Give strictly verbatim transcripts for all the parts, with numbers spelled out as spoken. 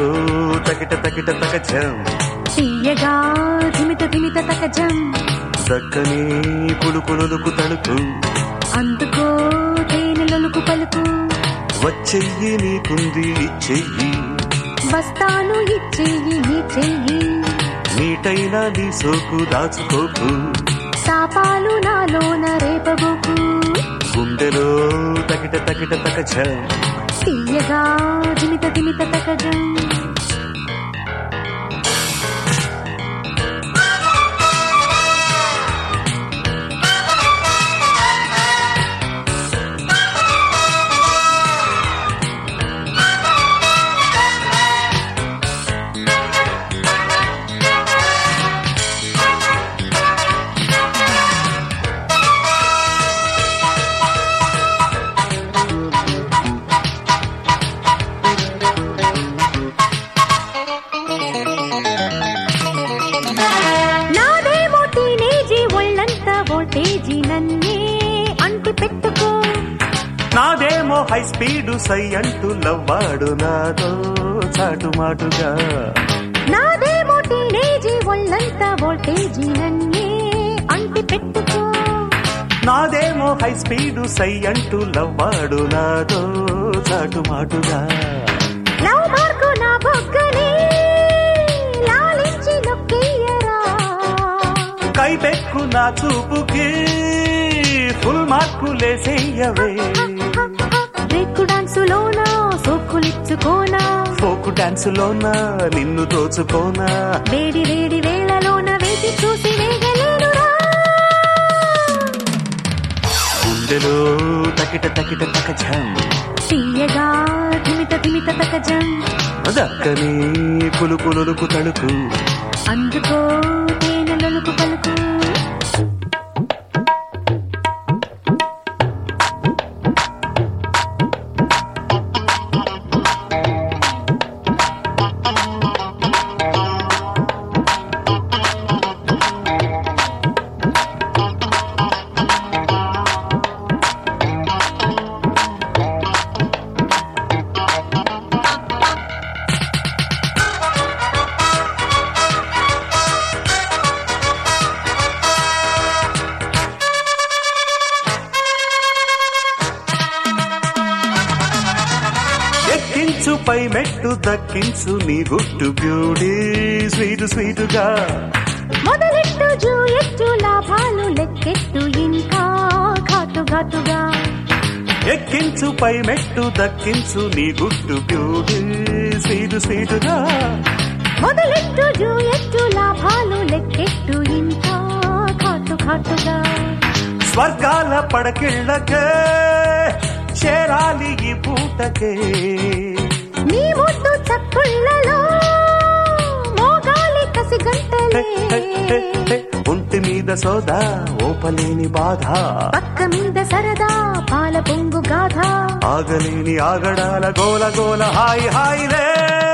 తకిట తకిట తకజం తీయగా ధిమిత ధిమిత తకజం దక్కని పులుకులుకు తలుకు అందుకో తేనెలొలుకు పలుకు వచ్చెయ్యి నీకుంది ఇచ్చెయ్యి వస్తాను ఇచ్చెయ్యి నీ చెయ్యి నీటైనా నీ సోకు దాచుకోకు తాపాలు నాలోన రేపబోకు గుండెలో తకిట తకిట తకజం తీయగా ధిమిత ధిమిత తకజం వోల్టేజీ నన్నే అంటి పెట్టుకో నాదేమో హై స్పీడు సై అంటూ లవ్వాడు నాతో చాటుమాటుగా నాదేమో టీనేజీ ఒళ్ళంతా వోల్టేజీ నన్నే అంటి పెట్టుకో నాదేమో హై స్పీడు సై అంటూ లవ్వాడు నాతో చాటుమాటుగా లవ్ మార్కు నా బొగ్గని లాలించి నొక్కియరా కైపెక్కు నా చూపుకి ఫుల్ మార్కులేసేయవే బ్రేక్ డాన్సులోనా సోకులిచ్చుకోనా ఫోకు డాన్సులోనా నిన్ను దోచుకోనా వేడి వేడి వేళలోన వేసి చూసి వేగలేనురా గుండెలో తకిట తకిట తకజం తీయగా ధిమిత ధిమిత తకజం దక్కని పులుకులుకు తలుకు అందుకో తేనెలొలుకు పలుకు ఎక్కించు పై మెట్టు దక్కించు నీ గుట్టు బ్యూటీ స్వీటు స్వీటుగా మొదలెట్టు జూయెట్టు లాభాలు లెక్కెట్టు ఇంకా ఘాటు ఘాటుగా ఎక్కించు పై మెట్టు దక్కించు నీ గుట్టు బ్యూటీ స్వీటు స్వీటుగా మొదలెట్టు జూయెట్టు లాభాలు లెక్కెట్టు ఇంకా ఘాటు ఘాటుగా స్వర్గాల పడకిళ్ళకే చేరాలి ఈ పూటకే నీ ముద్దు చక్కుళ్ళలో మోగాలి కసి గంటలే ఒంటి మీద సోదా ఓపలేని బాధ పక్క మీద సరదా పాల పొంగు గాథ ఆగలేని ఆగడాల గోల గోల హాయి హాయిలే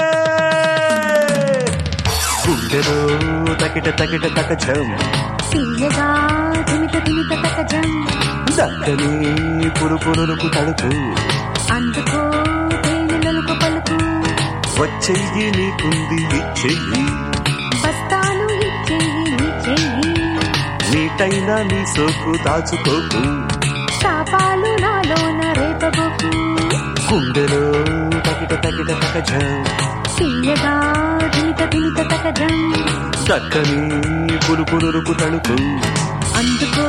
గుండెలో తకిట తకిట తకజం తీయగా ధిమిత ధిమిత తకజం దక్కని పులుకులుకు తలుకు అందుకో తేనెలొలుకు పలుకు వచ్చెయ్యి నీకుంది ఇచ్చెయ్యి వస్తాను ఇచ్చెయ్యి నీ చెయ్యి నీటైనా నీ సోకు దాచుకోకు శాపాలు నాలోన రేపబోకు గుండెలో తకిట తకిట తకజం తీయగా ధిమిత ధిమిత తకజం దక్కని పులుకులుకు తలుకు అందుకో